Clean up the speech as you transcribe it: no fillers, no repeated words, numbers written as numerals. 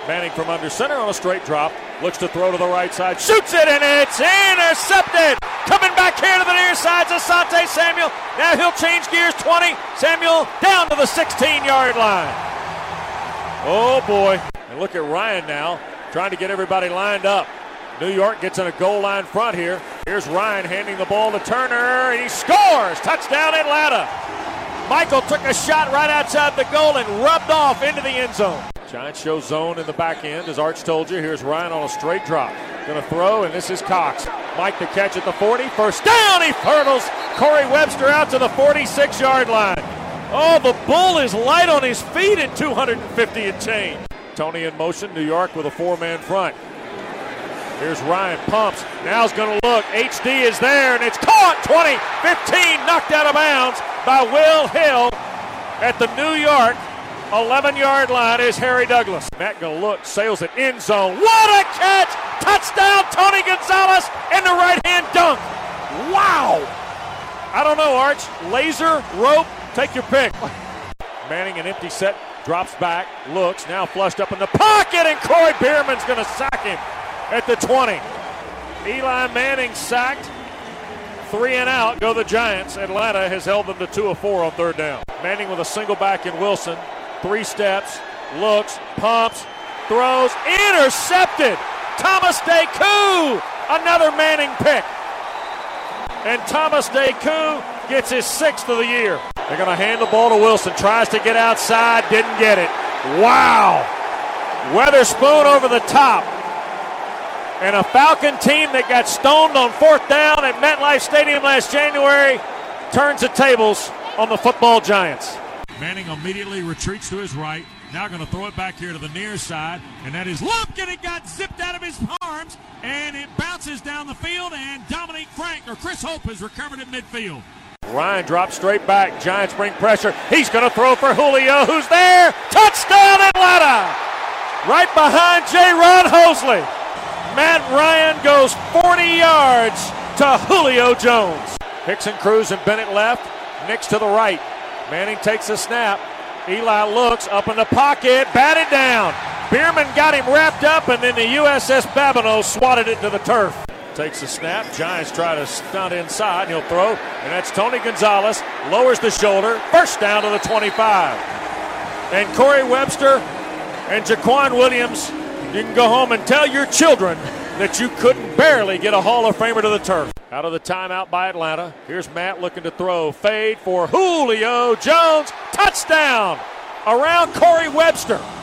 Manning from under center on a straight drop. Looks to throw to the right side. Shoots it, and it's intercepted. Coming back here to the near side, Asante Samuel. Now he'll change gears. 20. Samuel down to the 16-yard line. Oh, boy. And look at Ryan now trying to get everybody lined up. New York gets in a goal line front here. Here's Ryan handing the ball to Turner, and he scores. Touchdown, Atlanta. Michael took a shot right outside the goal and rubbed off into the end zone. Giants show zone in the back end, as Arch told you. Here's Ryan on a straight drop. Going to throw, and this is Cox. Mike the catch at the 40. First down, he hurdles Corey Webster out to the 46-yard line. Oh, the Bull is light on his feet at 250 and change. Tony in motion, New York with a four-man front. Here's Ryan, pumps, now he's going to look. HD is there, and it's caught. 20, 15, knocked out of bounds by Will Hill at the New York 11-yard line is Harry Douglas. Matt going to look, sails it, end zone. What a catch! Touchdown, Tony Gonzalez, and the right-hand dunk. Wow! I don't know, Arch. Laser, rope, take your pick. Manning, an empty set, drops back, looks, now flushed up in the pocket, and Corey Bierman's going to sack him at the 20. Eli Manning sacked. 3 and out go the Giants. Atlanta has held them to 2 of 4 on third down. Manning with a single back in Wilson. 3 steps, looks, pumps, throws, intercepted. Thomas DeCoux, another Manning pick. And Thomas DeCoux gets his 6th of the year. They're going to hand the ball to Wilson. Tries to get outside, didn't get it. Wow. Weatherspoon over the top. And a Falcon team that got stoned on 4th down at MetLife Stadium last January turns the tables on the football Giants. Manning immediately retreats to his right. Now going to throw it back here to the near side. And that is Lumpkin. It got zipped out of his arms. And it bounces down the field. And Dominique Frank, or Chris Hope, has recovered at midfield. Ryan drops straight back. Giants bring pressure. He's going to throw for Julio, who's there. Touchdown, Atlanta! Right behind J. Ron Hosley. Matt Ryan goes 40 yards to Julio Jones. Hickson, Cruz, and Bennett left. Nix to the right. Manning takes a snap. Eli looks up in the pocket, batted down. Bierman got him wrapped up, and then the USS Babineau swatted it to the turf. Takes a snap. Giants try to stunt inside. He'll throw, and that's Tony Gonzalez. Lowers the shoulder. First down to the 25. And Corey Webster and Jaquan Williams, you can go home and tell your children that you couldn't barely get a Hall of Famer to the turf. Out of the timeout by Atlanta. Here's Matt looking to throw. Fade for Julio Jones. Touchdown! Around Corey Webster.